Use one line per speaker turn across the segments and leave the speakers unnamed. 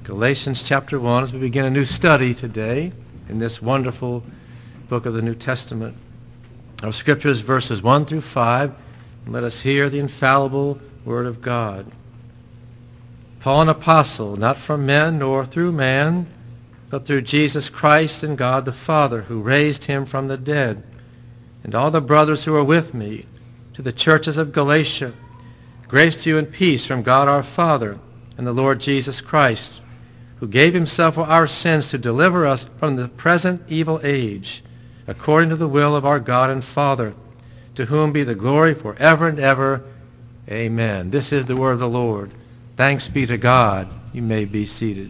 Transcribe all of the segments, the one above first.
Galatians chapter 1 as we begin a new study today in this wonderful book of the New Testament. Our scriptures, verses 1 through 5, and let us hear the infallible Word of God. Paul, an apostle, not from men nor through man, but through Jesus Christ and God the Father, who raised him from the dead, and all the brothers who are with me, to the churches of Galatia, grace to you and peace from God our Father and the Lord Jesus Christ, who gave himself for our sins to deliver us from the present evil age, according to the will of our God and Father, to whom be the glory forever and ever. Amen. This is the word of the Lord. Thanks be to God. You may be seated.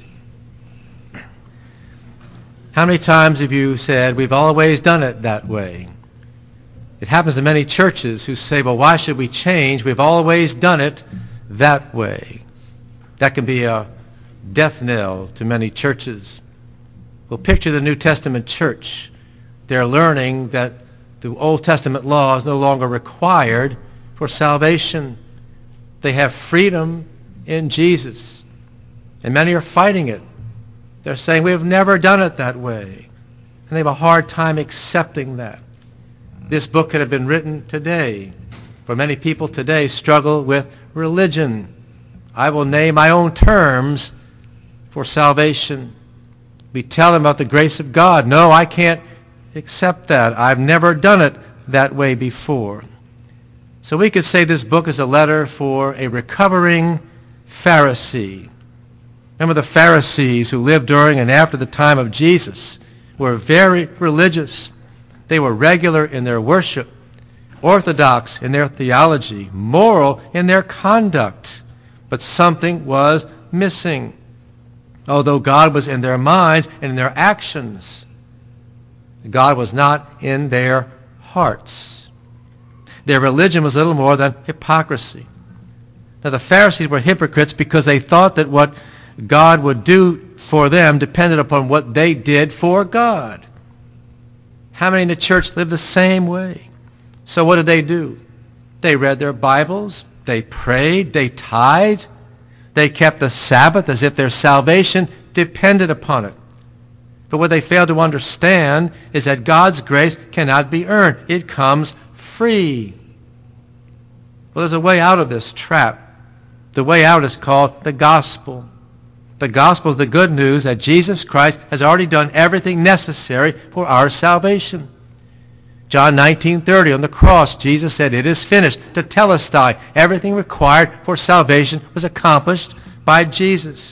How many times have you said, we've always done it that way? It happens in many churches who say, well, why should we change? We've always done it that way. That can be a death knell to many churches. Well, picture the New Testament church. They're learning that the Old Testament law is no longer required for salvation. They have freedom in Jesus. And many are fighting it. They're saying, we have never done it that way. And they have a hard time accepting that. This book could have been written today. For many people today struggle with religion. I will name my own terms for salvation. We tell them about the grace of God. No, I can't accept that. I've never done it that way before. So we could say this book is a letter for a recovering Pharisee. Remember the Pharisees who lived during and after the time of Jesus were very religious. They were regular in their worship, orthodox in their theology, moral in their conduct. But something was missing. Although God was in their minds and in their actions, God was not in their hearts. Their religion was little more than hypocrisy. Now the Pharisees were hypocrites because they thought that what God would do for them depended upon what they did for God. How many in the church live the same way? So what did they do? They read their Bibles, they prayed, they tithed, they kept the Sabbath as if their salvation depended upon it. But what they failed to understand is that God's grace cannot be earned. It comes free. Well, there's a way out of this trap. The way out is called the gospel. The gospel is the good news that Jesus Christ has already done everything necessary for our salvation. John 19:30, on the cross, Jesus said, it is finished. Tetelestai, everything required for salvation was accomplished by Jesus.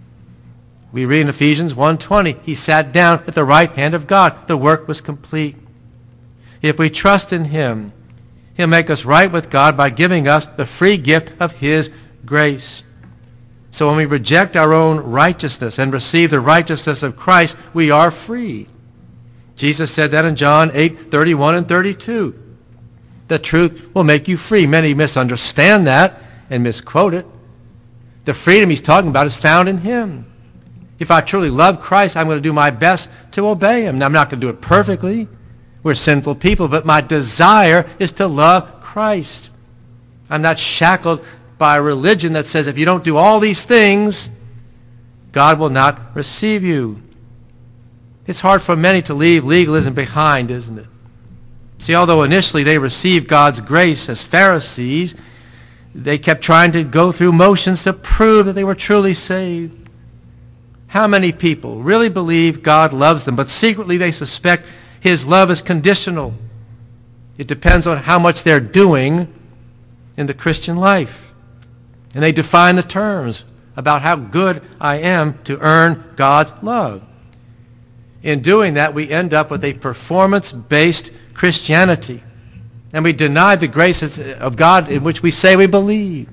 We read in Ephesians 1:20, he sat down at the right hand of God. The work was complete. If we trust in him, he'll make us right with God by giving us the free gift of his grace. So when we reject our own righteousness and receive the righteousness of Christ, we are free. Jesus said that in John 8:31 and 32. The truth will make you free. Many misunderstand that and misquote it. The freedom he's talking about is found in him. If I truly love Christ, I'm going to do my best to obey him. Now, I'm not going to do it perfectly. We're sinful people, but my desire is to love Christ. I'm not shackled by a religion that says if you don't do all these things, God will not receive you. It's hard for many to leave legalism behind, isn't it? See, although initially they received God's grace as Pharisees, they kept trying to go through motions to prove that they were truly saved. How many people really believe God loves them, but secretly they suspect his love is conditional? It depends on how much they're doing in the Christian life. And they define the terms about how good I am to earn God's love. In doing that, we end up with a performance-based Christianity. And we deny the grace of God in which we say we believe.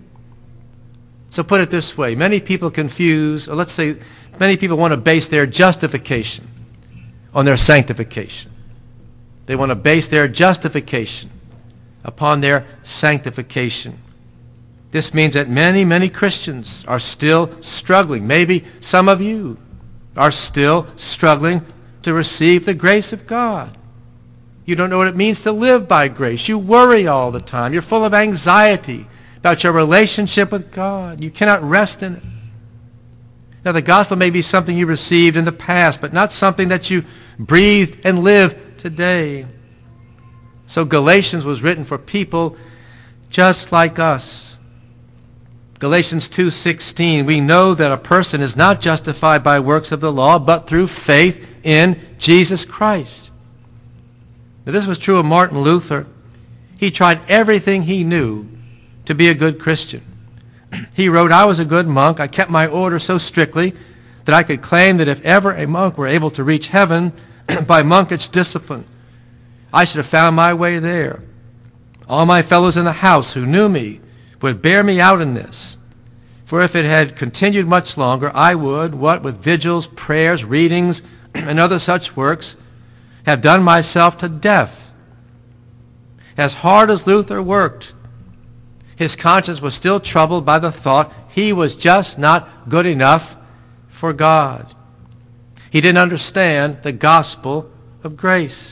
So put it this way. Many people confuse, or let's say many people want to base their justification on their sanctification. They want to base their justification upon their sanctification. This means that many, many Christians are still struggling. Maybe some of you are still struggling to receive the grace of God. You don't know what it means to live by grace. You worry all the time. You're full of anxiety about your relationship with God. You cannot rest in it. Now, the gospel may be something you received in the past, but not something that you breathed and live today. So Galatians was written for people just like us. Galatians 2:16, we know that a person is not justified by works of the law, but through faith in Jesus Christ. Now, this was true of Martin Luther. He tried everything he knew to be a good Christian. He wrote, I was a good monk. I kept my order so strictly that I could claim that if ever a monk were able to reach heaven by monkish discipline, I should have found my way there. All my fellows in the house who knew me would bear me out in this. For if it had continued much longer, I would, what with vigils, prayers, readings, and other such works, have done myself to death. As hard as Luther worked, his conscience was still troubled by the thought he was just not good enough for God. He didn't understand the gospel of grace.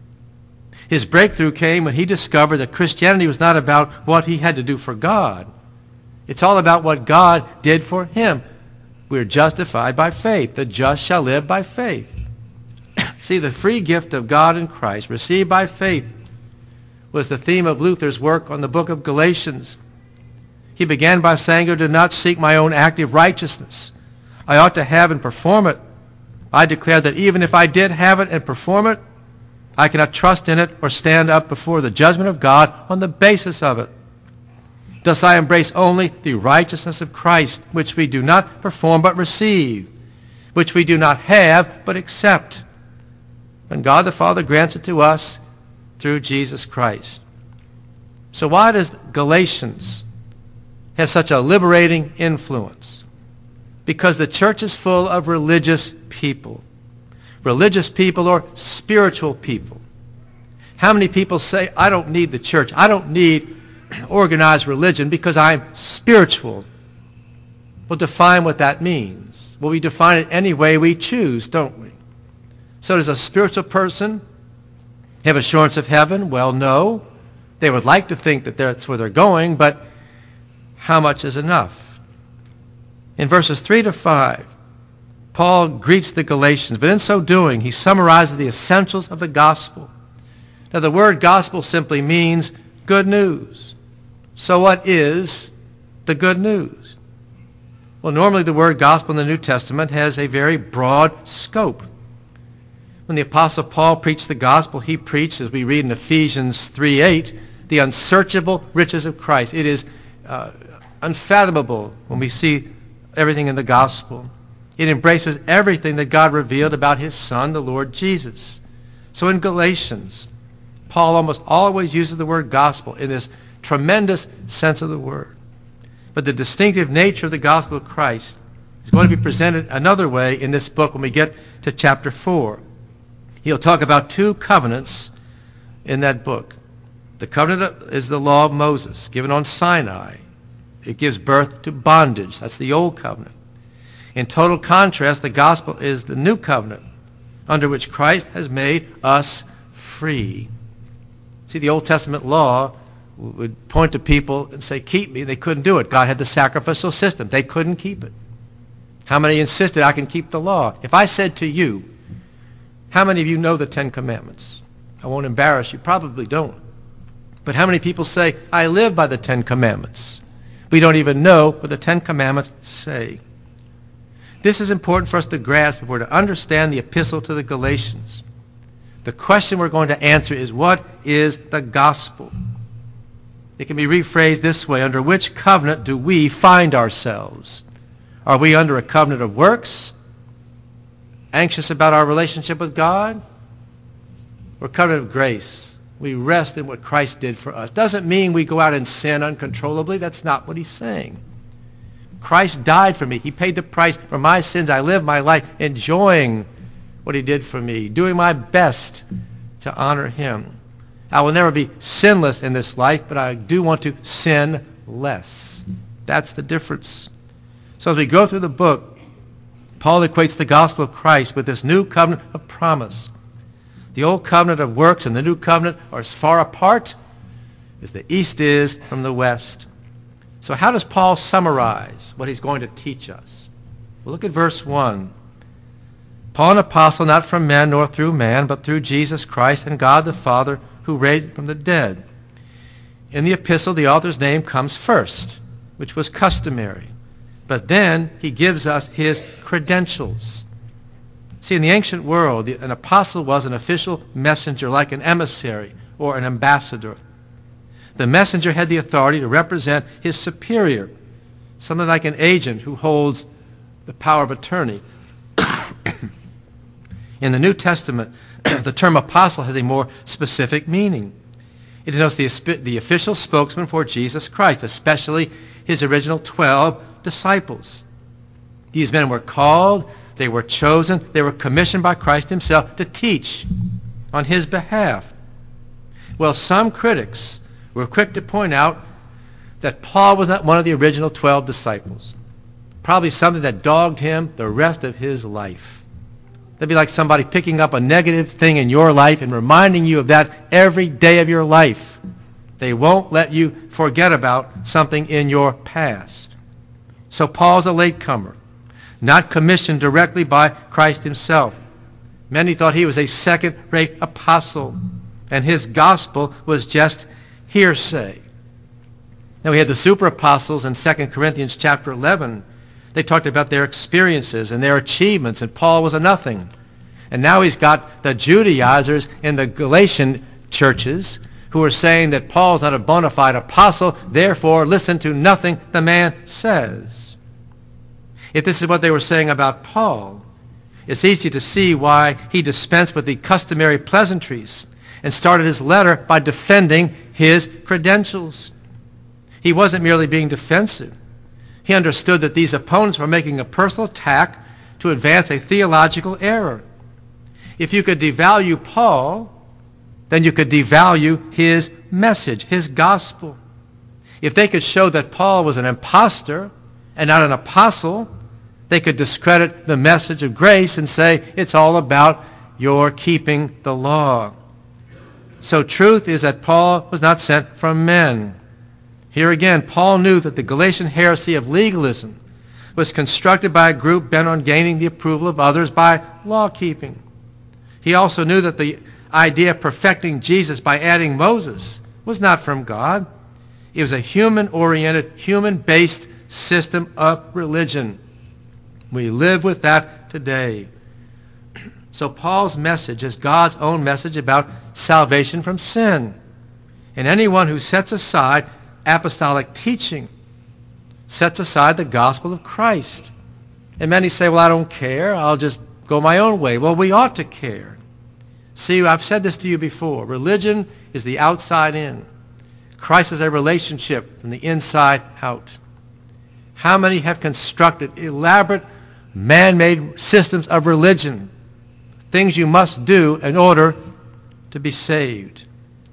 His breakthrough came when he discovered that Christianity was not about what he had to do for God. It's all about what God did for him. We are justified by faith. The just shall live by faith. See, the free gift of God in Christ, received by faith, was the theme of Luther's work on the book of Galatians. He began by saying, I do not seek my own active righteousness. I ought to have and perform it. I declare that even if I did have it and perform it, I cannot trust in it or stand up before the judgment of God on the basis of it. Thus I embrace only the righteousness of Christ, which we do not perform but receive, which we do not have but accept. And God the Father grants it to us through Jesus Christ. So why does Galatians have such a liberating influence? Because the church is full of religious people. Religious people or spiritual people. How many people say, I don't need the church. I don't need organized religion because I'm spiritual. We'll define what that means. Well, we define it any way we choose, don't we? So does a spiritual person have assurance of heaven? Well, no. They would like to think that that's where they're going, but how much is enough? In verses 3 to 5, Paul greets the Galatians, but in so doing, he summarizes the essentials of the gospel. Now, the word gospel simply means good news. So what is the good news? Well, normally the word gospel in the New Testament has a very broad scope. When the Apostle Paul preached the gospel, he preached, as we read in Ephesians 3:8, the unsearchable riches of Christ. It is unfathomable when we see everything in the gospel. It embraces everything that God revealed about his Son, the Lord Jesus. So in Galatians, Paul almost always uses the word gospel in this tremendous sense of the word. But the distinctive nature of the gospel of Christ is going to be presented another way in this book when we get to chapter 4. He'll talk about two covenants in that book. The covenant is the law of Moses, given on Sinai. It gives birth to bondage. That's the old covenant. In total contrast, the gospel is the new covenant, under which Christ has made us free. See, the Old Testament law would point to people and say, keep me. They couldn't do it. God had the sacrificial system. They couldn't keep it. How many insisted, I can keep the law? If I said to you, how many of you know the Ten Commandments? I won't embarrass you. Probably don't. But how many people say, I live by the Ten Commandments? We don't even know what the Ten Commandments say. This is important for us to grasp if we're to understand the epistle to the Galatians. The question we're going to answer is, what is the gospel? It can be rephrased this way. Under which covenant do we find ourselves? Are we under a covenant of works? Anxious about our relationship with God? Or covenant of grace? We rest in what Christ did for us. Doesn't mean we go out and sin uncontrollably. That's not what he's saying. Christ died for me. He paid the price for my sins. I live my life enjoying what he did for me, doing my best to honor him. I will never be sinless in this life, but I do want to sin less. That's the difference. So as we go through the book, Paul equates the gospel of Christ with this new covenant of promise. The old covenant of works and the new covenant are as far apart as the east is from the west. So how does Paul summarize what he's going to teach us? Well, look at verse 1. Paul, an apostle, not from men nor through man, but through Jesus Christ and God the Father, who raised him from the dead. In the epistle, the author's name comes first, which was customary. But then he gives us his credentials. See, in the ancient world, an apostle was an official messenger, like an emissary or an ambassador. The messenger had the authority to represent his superior, something like an agent who holds the power of attorney. In the New Testament, the term apostle has a more specific meaning. It denotes the official spokesman for Jesus Christ, especially his original 12 disciples. These men were called, they were chosen, they were commissioned by Christ himself to teach on his behalf. Well, some critics were quick to point out that Paul was not one of the original 12 disciples. Probably something that dogged him the rest of his life. That'd be like somebody picking up a negative thing in your life and reminding you of that every day of your life. They won't let you forget about something in your past. So Paul's a latecomer, not commissioned directly by Christ himself. Many thought he was a second-rate apostle, and his gospel was just hearsay. Now we had the super apostles in 2 Corinthians chapter 11. They talked about their experiences and their achievements, and Paul was a nothing. And now he's got the Judaizers in the Galatian churches who are saying that Paul's not a bona fide apostle, therefore listen to nothing the man says. If this is what they were saying about Paul, it's easy to see why he dispensed with the customary pleasantries and started his letter by defending his credentials. He wasn't merely being defensive. He understood that these opponents were making a personal attack to advance a theological error. If you could devalue Paul, then you could devalue his message, his gospel. If they could show that Paul was an impostor and not an apostle, they could discredit the message of grace and say it's all about your keeping the law. So truth is that Paul was not sent from men. Here again, Paul knew that the Galatian heresy of legalism was constructed by a group bent on gaining the approval of others by law-keeping. He also knew that the idea of perfecting Jesus by adding Moses was not from God. It was a human-oriented, human-based system of religion. We live with that today. So Paul's message is God's own message about salvation from sin. And anyone who sets aside apostolic teaching sets aside the gospel of Christ. And many say, well, I don't care. I'll just go my own way. Well, we ought to care. See, I've said this to you before. Religion is the outside in. Christ is a relationship from the inside out. How many have constructed elaborate man-made systems of religion? Things you must do in order to be saved.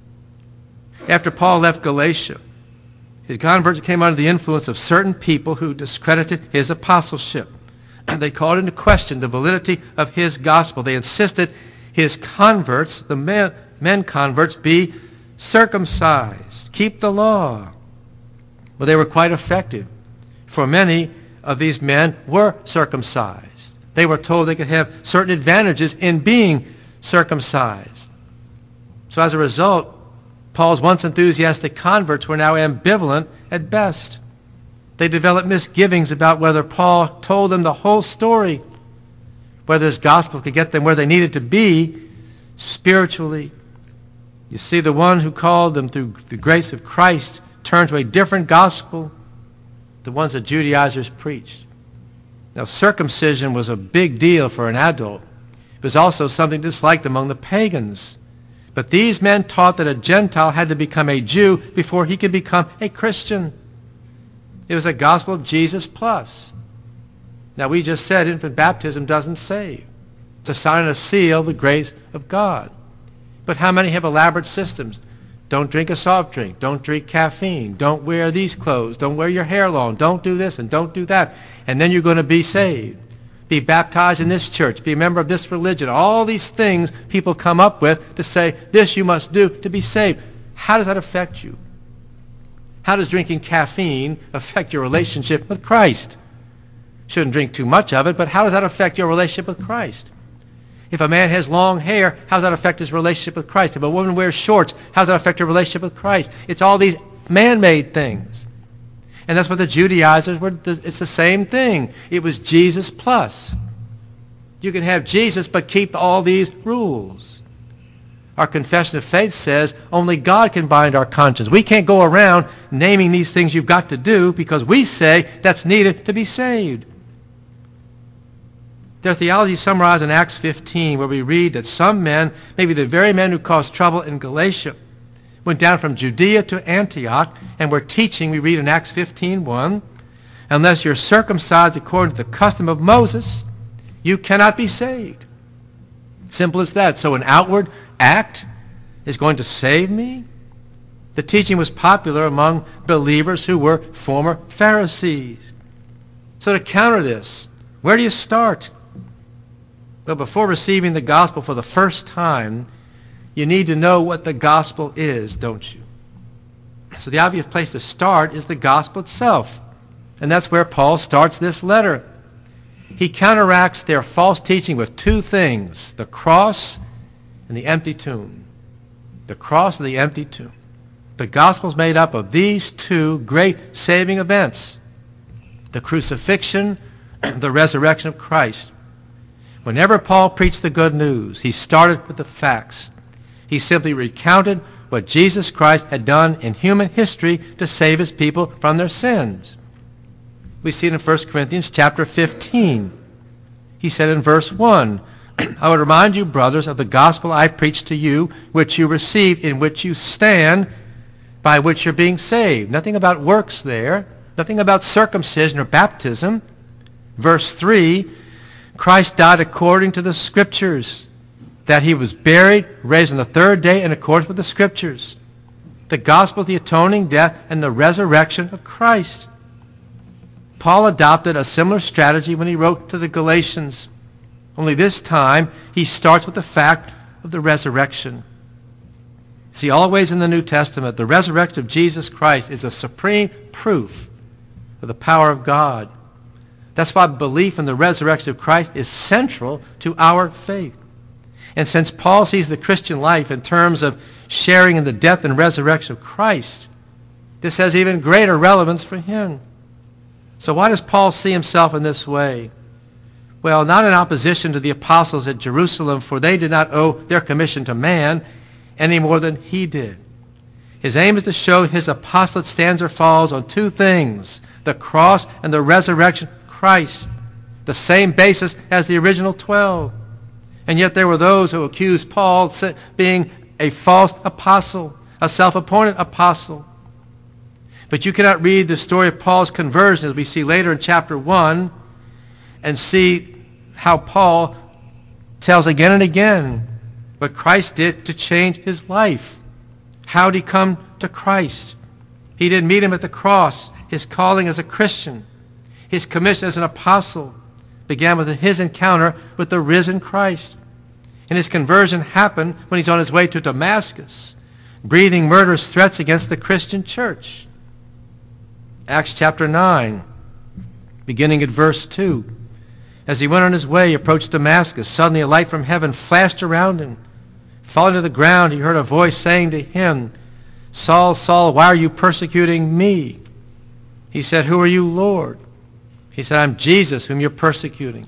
After Paul left Galatia, his converts came under the influence of certain people who discredited his apostleship. They called into question the validity of his gospel. They insisted his converts, the men converts, be circumcised, keep the law. Well, they were quite effective, for many of these men were circumcised. They were told they could have certain advantages in being circumcised. So as a result, Paul's once enthusiastic converts were now ambivalent at best. They developed misgivings about whether Paul told them the whole story, whether his gospel could get them where they needed to be spiritually. You see, the one who called them through the grace of Christ turned to a different gospel, the ones that Judaizers preached. Now, circumcision was a big deal for an adult. It was also something disliked among the pagans. But these men taught that a Gentile had to become a Jew before he could become a Christian. It was a gospel of Jesus plus. Now, we just said infant baptism doesn't save. It's a sign and a seal of the grace of God. But how many have elaborate systems? Don't drink a soft drink. Don't drink caffeine. Don't wear these clothes. Don't wear your hair long. Don't do this and don't do that. And then you're going to be saved. Be baptized in this church. Be a member of this religion. All these things people come up with to say, this you must do to be saved. How does that affect you? How does drinking caffeine affect your relationship with Christ? Shouldn't drink too much of it, but how does that affect your relationship with Christ? If a man has long hair, how does that affect his relationship with Christ? If a woman wears shorts, how does that affect her relationship with Christ? It's all these man-made things. And that's what the Judaizers were. It's the same thing. It was Jesus plus. You can have Jesus but keep all these rules. Our confession of faith says only God can bind our conscience. We can't go around naming these things you've got to do because we say that's needed to be saved. Their theology is summarized in Acts 15, where we read that some men, maybe the very men who caused trouble in Galatia, went down from Judea to Antioch and were teaching, we read in Acts 15:1, unless you're circumcised according to the custom of Moses, you cannot be saved. Simple as that. So an outward act is going to save me? The teaching was popular among believers who were former Pharisees. So to counter this, where do you start? Well, before receiving the gospel for the first time, you need to know what the gospel is, don't you? So the obvious place to start is the gospel itself. And that's where Paul starts this letter. He counteracts their false teaching with two things, the cross and the empty tomb. The cross and the empty tomb. The gospel is made up of these two great saving events, the crucifixion and the resurrection of Christ. Whenever Paul preached the good news, he started with the facts. He simply recounted what Jesus Christ had done in human history to save his people from their sins. We see it in 1 Corinthians chapter 15. He said in verse 1, I would remind you, brothers, of the gospel I preached to you, which you received, in which you stand, by which you're being saved. Nothing about works there. Nothing about circumcision or baptism. Verse 3, Christ died according to the Scriptures, that he was buried, raised on the third day in accordance with the Scriptures. The gospel, the atoning death, and the resurrection of Christ. Paul adopted a similar strategy when he wrote to the Galatians. Only this time, he starts with the fact of the resurrection. See, always in the New Testament, the resurrection of Jesus Christ is a supreme proof of the power of God. That's why belief in the resurrection of Christ is central to our faith. And since Paul sees the Christian life in terms of sharing in the death and resurrection of Christ, this has even greater relevance for him. So why does Paul see himself in this way? Well, not in opposition to the apostles at Jerusalem, for they did not owe their commission to man any more than he did. His aim is to show his apostolate stands or falls on two things, the cross and the resurrection of Christ, the same basis as the original 12. And yet there were those who accused Paul of being a false apostle, a self-appointed apostle. But you cannot read the story of Paul's conversion, as we see later in chapter 1, and see how Paul tells again and again what Christ did to change his life. How did he come to Christ? He didn't meet him at the cross. His calling as a Christian, his commission as an apostle, began with his encounter with the risen Christ. And his conversion happened when he's on his way to Damascus, breathing murderous threats against the Christian church. Acts chapter 9, beginning at verse 2. As he went on his way, he approached Damascus. Suddenly a light from heaven flashed around him. Falling to the ground, he heard a voice saying to him, Saul, Saul, why are you persecuting me? He said, Who are you, Lord? He said, I'm Jesus, whom you're persecuting.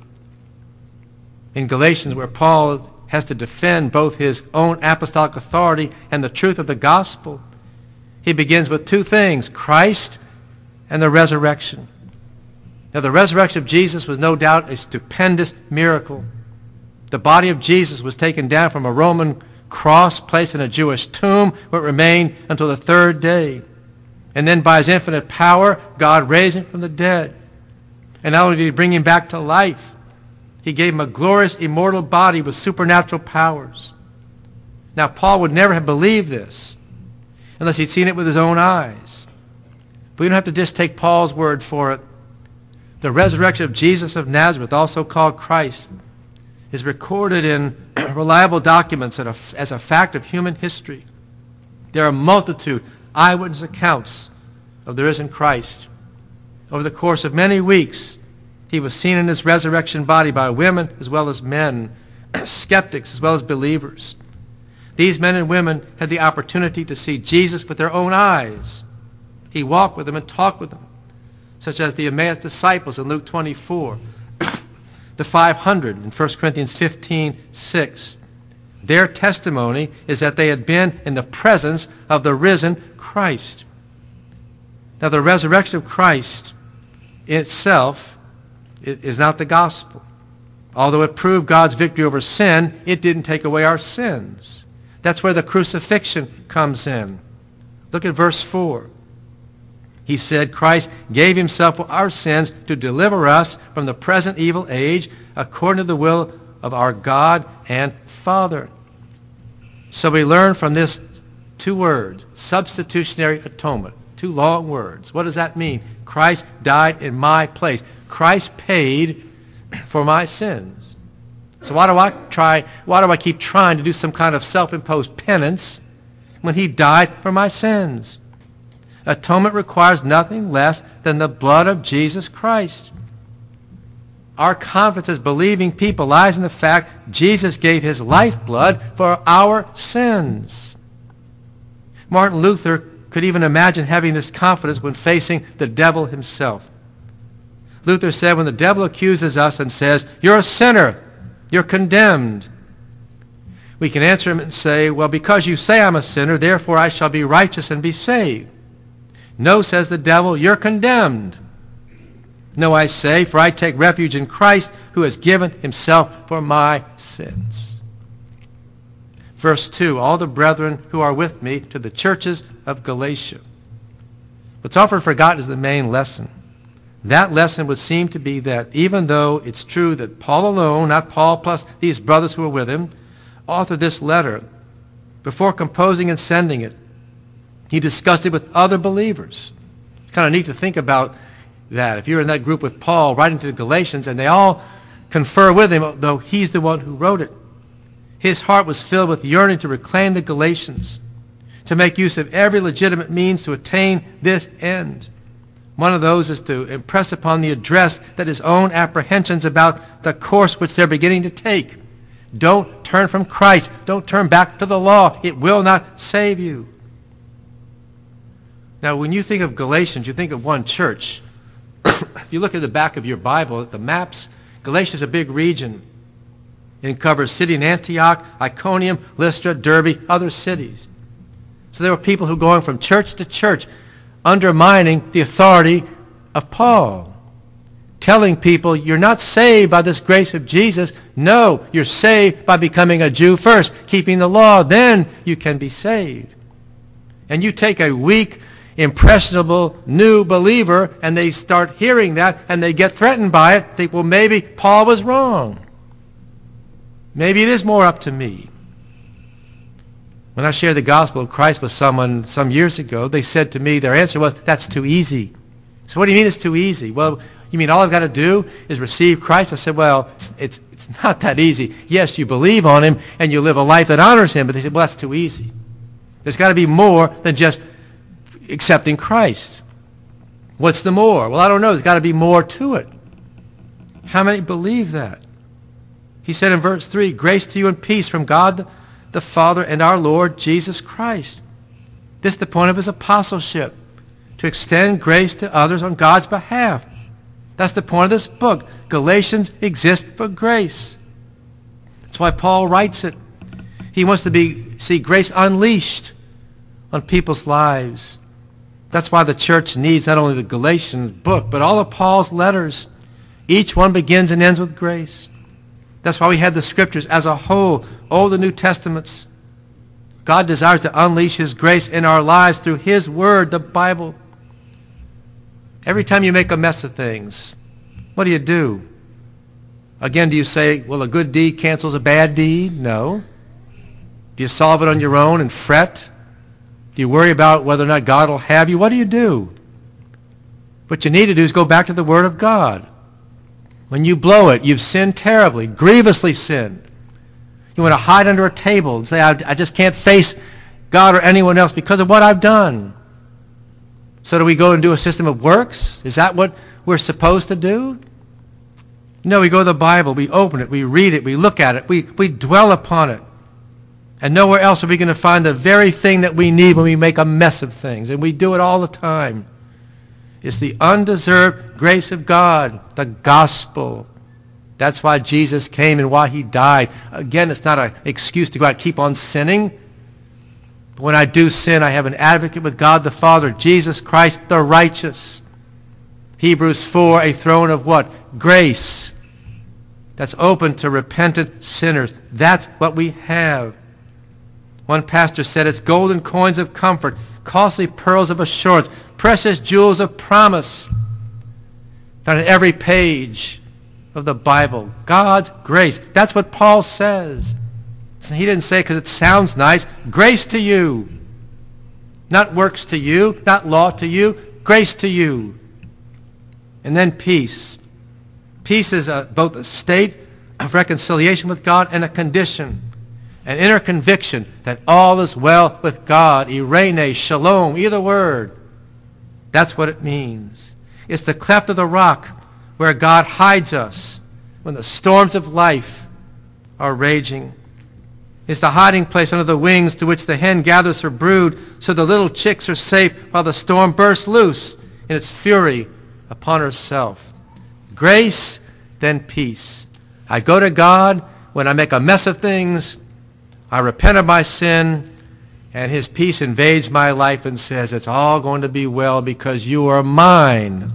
In Galatians, where Paul has to defend both his own apostolic authority and the truth of the gospel, he begins with two things, Christ and the resurrection. Now, the resurrection of Jesus was no doubt a stupendous miracle. The body of Jesus was taken down from a Roman cross, placed in a Jewish tomb, where it remained until the third day. And then by his infinite power, God raised him from the dead. And not only did he bring him back to life, he gave him a glorious, immortal body with supernatural powers. Now, Paul would never have believed this unless he'd seen it with his own eyes. But we don't have to just take Paul's word for it. The resurrection of Jesus of Nazareth, also called Christ, is recorded in reliable documents as a fact of human history. There are a multitude eyewitness accounts of the risen Christ. Over the course of many weeks, He was seen in his resurrection body by women as well as men, skeptics as well as believers. These men and women had the opportunity to see Jesus with their own eyes. He walked with them and talked with them, such as the Emmaus disciples in Luke 24, the 500 in 1 Corinthians 15:6. Their testimony is that they had been in the presence of the risen Christ. Now, the resurrection of Christ itself is not the gospel. Although it proved God's victory over sin, it didn't take away our sins. That's where the crucifixion comes in. Look at verse 4. He said, Christ gave himself for our sins to deliver us from the present evil age according to the will of our God and Father. So we learn from this two words, substitutionary atonement. Two long words. What does that mean? Christ died in my place. Christ paid for my sins. So why do I keep trying to do some kind of self-imposed penance when he died for my sins? Atonement requires nothing less than the blood of Jesus Christ. Our confidence as believing people lies in the fact Jesus gave his lifeblood for our sins. Martin Luther could even imagine having this confidence when facing the devil himself. Luther said, when the devil accuses us and says, you're a sinner, you're condemned, we can answer him and say, well, because you say I'm a sinner, therefore I shall be righteous and be saved. No, says the devil, you're condemned. No, I say, for I take refuge in Christ, who has given himself for my sins. Verse 2, all the brethren who are with me to the churches of Galatia. What's often forgotten is the main lesson. That lesson would seem to be that even though it's true that Paul alone, not Paul plus these brothers who were with him, authored this letter, before composing and sending it, he discussed it with other believers. It's kind of neat to think about that. If you're in that group with Paul writing to the Galatians and they all confer with him, though he's the one who wrote it, his heart was filled with yearning to reclaim the Galatians, to make use of every legitimate means to attain this end. One of those is to impress upon the address that his own apprehensions about the course which they're beginning to take. Don't turn from Christ. Don't turn back to the law. It will not save you. Now, when you think of Galatians, you think of one church. If you look at the back of your Bible, at the maps, Galatia is a big region. It covers city in Antioch, Iconium, Lystra, Derbe, other cities. So there were people who going from church to church, undermining the authority of Paul, telling people, you're not saved by this grace of Jesus. No, you're saved by becoming a Jew first, keeping the law. Then you can be saved. And you take a weak, impressionable, new believer, and they start hearing that, and they get threatened by it, think, well, maybe Paul was wrong. Maybe it is more up to me. When I shared the gospel of Christ with someone some years ago, they said to me, their answer was, that's too easy. So what do you mean it's too easy? Well, you mean all I've got to do is receive Christ? I said, well, it's not that easy. Yes, you believe on him and you live a life that honors him, but they said, well, that's too easy. There's got to be more than just accepting Christ. What's the more? Well, I don't know. There's got to be more to it. How many believe that? He said in verse 3, grace to you and peace from God the Father and our Lord Jesus Christ. This is the point of his apostleship, to extend grace to others on God's behalf. That's the point of this book. Galatians exist for grace. That's why Paul writes it. He wants to see grace unleashed on people's lives. That's why the church needs not only the Galatians book, but all of Paul's letters. Each one begins and ends with grace. That's why we have the Scriptures as a whole, Old and New Testaments. God desires to unleash his grace in our lives through his Word, the Bible. Every time you make a mess of things, what do? Again, do you say, well, a good deed cancels a bad deed? No. Do you solve it on your own and fret? Do you worry about whether or not God will have you? What do? What you need to do is go back to the Word of God. When you blow it, you've sinned terribly, grievously sinned. You want to hide under a table and say, I just can't face God or anyone else because of what I've done. So do we go and do a system of works? Is that what we're supposed to do? No, we go to the Bible, we open it, we read it, we look at it, we dwell upon it. And nowhere else are we going to find the very thing that we need when we make a mess of things. And we do it all the time. It's the undeserved grace of God, the gospel. That's why Jesus came and why he died. Again, it's not an excuse to go out and keep on sinning. But when I do sin, I have an advocate with God the Father, Jesus Christ the righteous. Hebrews 4, a throne of what? Grace. That's open to repentant sinners. That's what we have. One pastor said it's golden coins of comfort, costly pearls of assurance, precious jewels of promise, found in every page of the Bible. God's grace. That's what Paul says. He didn't say because it sounds nice. Grace to you. Not works to you, not law to you, grace to you. And then peace. Peace is both a state of reconciliation with God and a condition. An inner conviction that all is well with God. Irene, shalom, either word. That's what it means. It's the cleft of the rock where God hides us when the storms of life are raging. It's the hiding place under the wings to which the hen gathers her brood so the little chicks are safe while the storm bursts loose in its fury upon herself. Grace, then peace. I go to God when I make a mess of things. I repent of my sin, and his peace invades my life and says, it's all going to be well because you are mine.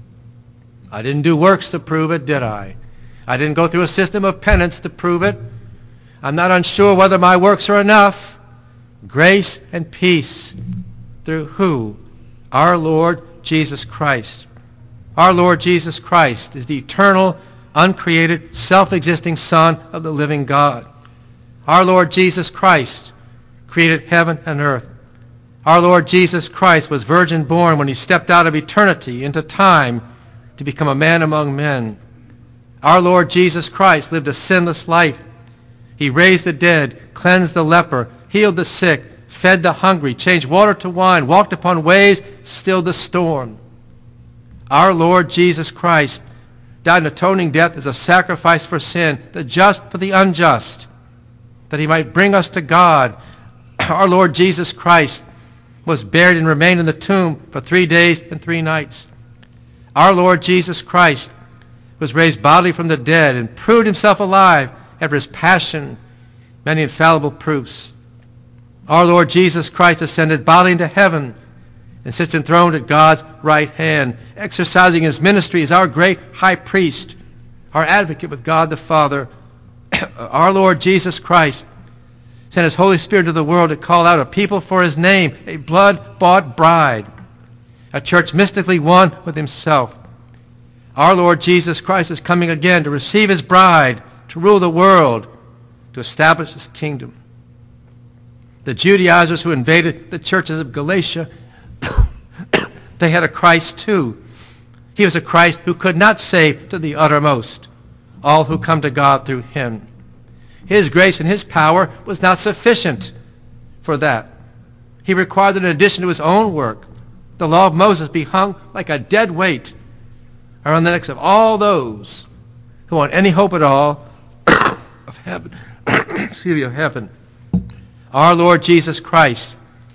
I didn't do works to prove it, did I? I didn't go through a system of penance to prove it. I'm not unsure whether my works are enough. Grace and peace through who? Our Lord Jesus Christ. Our Lord Jesus Christ is the eternal, uncreated, self-existing Son of the living God. Our Lord Jesus Christ created heaven and earth. Our Lord Jesus Christ was virgin born when he stepped out of eternity into time to become a man among men. Our Lord Jesus Christ lived a sinless life. He raised the dead, cleansed the leper, healed the sick, fed the hungry, changed water to wine, walked upon waves, stilled the storm. Our Lord Jesus Christ died an atoning death as a sacrifice for sin, the just for the unjust, that he might bring us to God. Our Lord Jesus Christ was buried and remained in the tomb for 3 days and 3 nights. Our Lord Jesus Christ was raised bodily from the dead and proved himself alive after his passion, many infallible proofs. Our Lord Jesus Christ ascended bodily into heaven and sits enthroned at God's right hand, exercising his ministry as our great high priest, our advocate with God the Father. Our Lord Jesus Christ sent his Holy Spirit to the world to call out a people for his name, a blood-bought bride, a church mystically one with himself. Our Lord Jesus Christ is coming again to receive his bride, to rule the world, to establish his kingdom. The Judaizers who invaded the churches of Galatia, they had a Christ too. He was a Christ who could not save to the uttermost all who come to God through him. His grace and his power was not sufficient for that. He required that in addition to his own work, the law of Moses be hung like a dead weight around the necks of all those who want any hope at all of heaven. Of heaven. Our Lord Jesus Christ,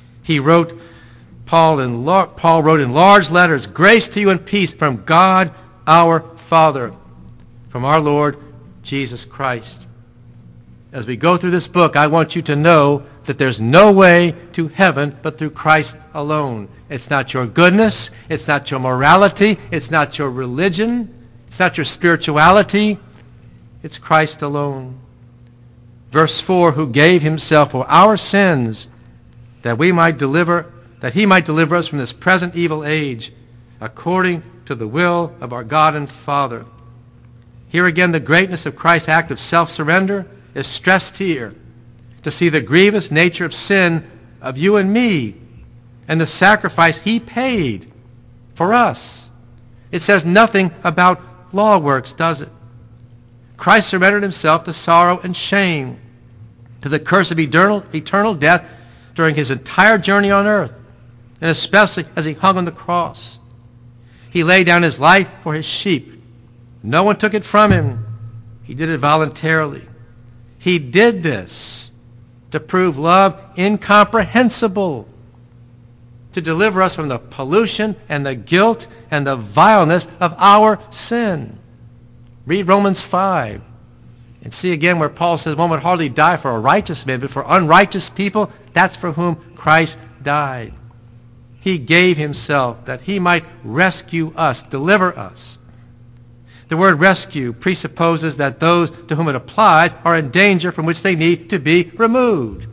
Paul wrote in large letters, grace to you and peace from God our Father, from our Lord Jesus Christ. As we go through this book, I want you to know that there's no way to heaven but through Christ alone. It's not your goodness, it's not your morality, it's not your religion, it's not your spirituality, it's Christ alone. Verse 4, who gave himself for our sins that he might deliver us from this present evil age, according to the will of our God and Father. Here again, the greatness of Christ's act of self-surrender is stressed here, to see the grievous nature of sin of you and me and the sacrifice he paid for us. It says nothing about law works, does it? Christ surrendered himself to sorrow and shame, to the curse of eternal death during his entire journey on earth, and especially as he hung on the cross. He laid down his life for his sheep, No one took it from him. He did it voluntarily. He did this to prove love incomprehensible, to deliver us from the pollution and the guilt and the vileness of our sin. Read Romans 5 and see again where Paul says one would hardly die for a righteous man, but for unrighteous people, that's for whom Christ died. He gave himself that he might rescue us, deliver us. The word rescue presupposes that those to whom it applies are in danger from which they need to be removed.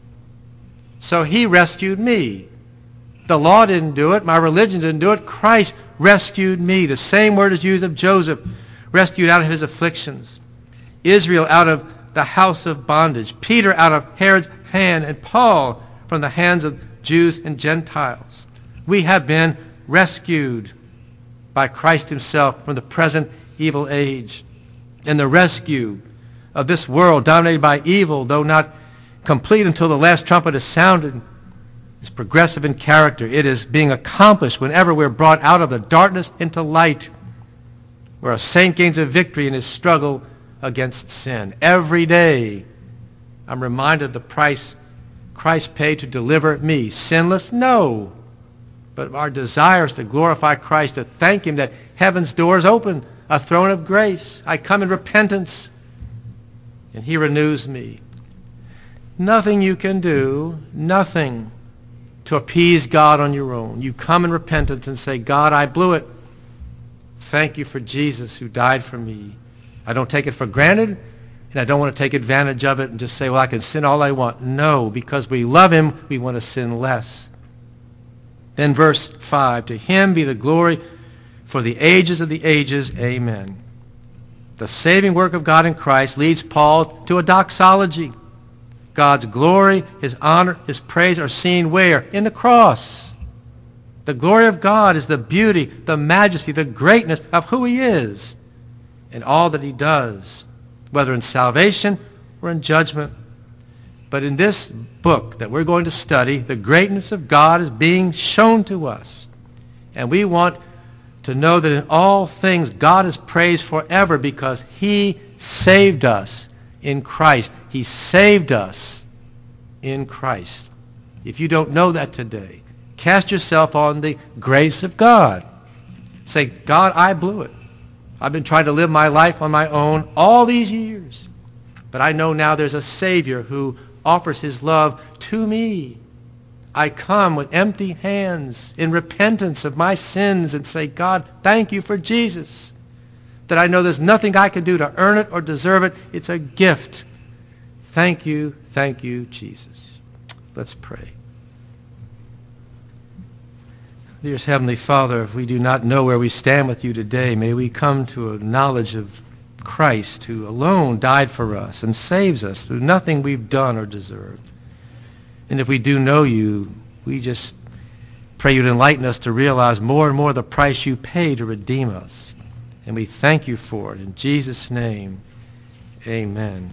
So he rescued me. The law didn't do it. My religion didn't do it. Christ rescued me. The same word is used of Joseph, rescued out of his afflictions. Israel out of the house of bondage. Peter out of Herod's hand. And Paul from the hands of Jews and Gentiles. We have been rescued by Christ himself from the present evil age. And the rescue of this world dominated by evil, though not complete until the last trumpet is sounded, is progressive in character. It is being accomplished whenever we're brought out of the darkness into light, where a saint gains a victory in his struggle against sin. Every day I'm reminded of the price Christ paid to deliver me. Sinless? No. But our desire is to glorify Christ, to thank him that heaven's doors open, a throne of grace. I come in repentance, and he renews me. Nothing you can do, nothing to appease God on your own. You come in repentance and say, God, I blew it. Thank you for Jesus who died for me. I don't take it for granted, and I don't want to take advantage of it and just say, well, I can sin all I want. No, because we love him, we want to sin less. Then verse 5, to him be the glory for the ages of the ages. Amen. The saving work of God in Christ leads Paul to a doxology. God's glory, his honor, his praise are seen where? In the cross. The glory of God is the beauty, the majesty, the greatness of who he is and all that he does, whether in salvation or in judgment. But in this book that we're going to study, the greatness of God is being shown to us. And we want to know that in all things God is praised forever because he saved us in Christ. He saved us in Christ. If you don't know that today, cast yourself on the grace of God. Say, God, I blew it. I've been trying to live my life on my own all these years. But I know now there's a Savior who offers his love to me. I come with empty hands in repentance of my sins and say, God, thank you for Jesus. That I know there's nothing I can do to earn it or deserve it. It's a gift. Thank you, Jesus. Let's pray. Dearest Heavenly Father, if we do not know where we stand with you today, may we come to a knowledge of Christ, who alone died for us and saves us through nothing we've done or deserved. And if we do know you, we just pray you to enlighten us to realize more and more the price you pay to redeem us. And we thank you for it. In Jesus' name, amen.